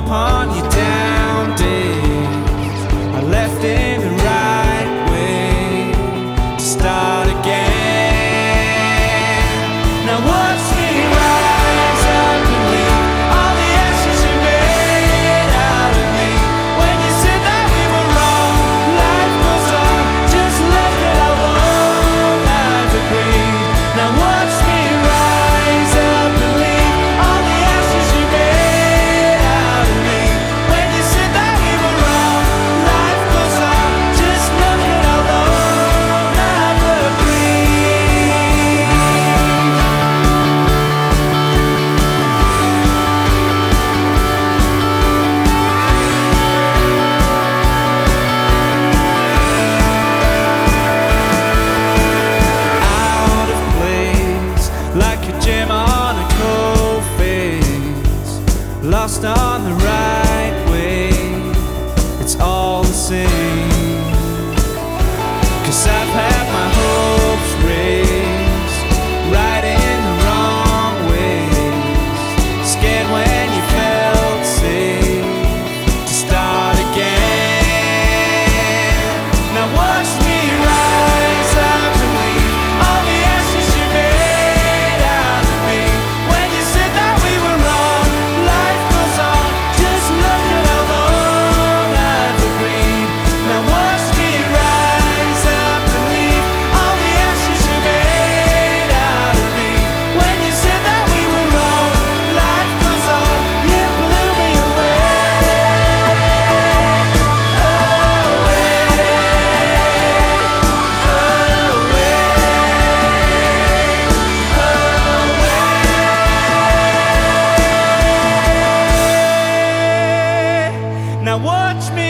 upon your down days. I left in the right way to start again. Now watch me rise up and leave all the ashes you made out of me. When you said that we were wrong, life goes on, just look at how long I've agreed. Now watch me rise up and leave all the ashes you made out of me. When you said that we were wrong, life goes on, just look at how long I've agreed. Out of place, like a gem on a cold face, lost on the right way, it's all the same. 'Cause I've had my hopes raised right in the wrong ways, scared when you felt safe to start again. Now watch me rise up and leave all the ashes you made out of me. When you said that we were wrong, life goes on, just look at how long I've agreed. Now watch me rise up and leave all the ashes you made out of me. When you said that we were wrong, life goes on, you blew me away. Now watch me